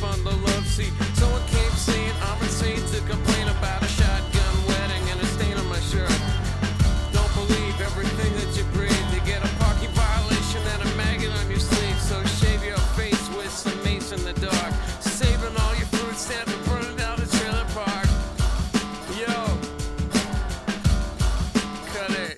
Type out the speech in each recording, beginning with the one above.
sleep on the love seat. Someone came saying I'm insane to complain about a shotgun wedding and a stain on my shirt. Don't believe everything that you breathe. You get a parking violation and a maggot on your sleeve. So shave your face with some mace in the dark. Saving all your food stamps and burning down the trailer park. Yo, cut it.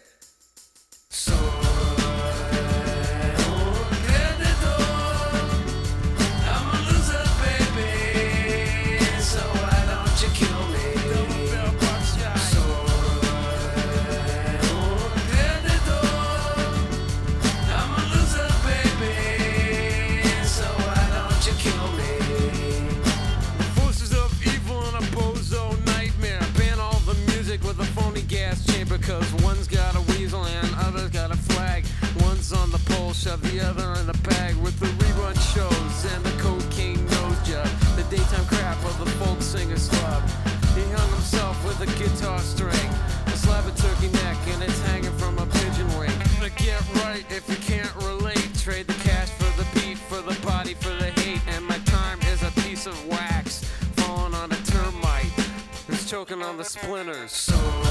Because one's got a weasel and other's got a flag. One's on the pole, shove the other in the bag. With the rerun shows and the cocaine nose job, the daytime crap of the folk singer slub. He hung himself with a guitar string, a slab of turkey neck, and it's hanging from a pigeon wing. But get right if you can't relate. Trade the cash for the beat, for the body, for the hate. And my time is a piece of wax falling on a termite who's choking on the splinters.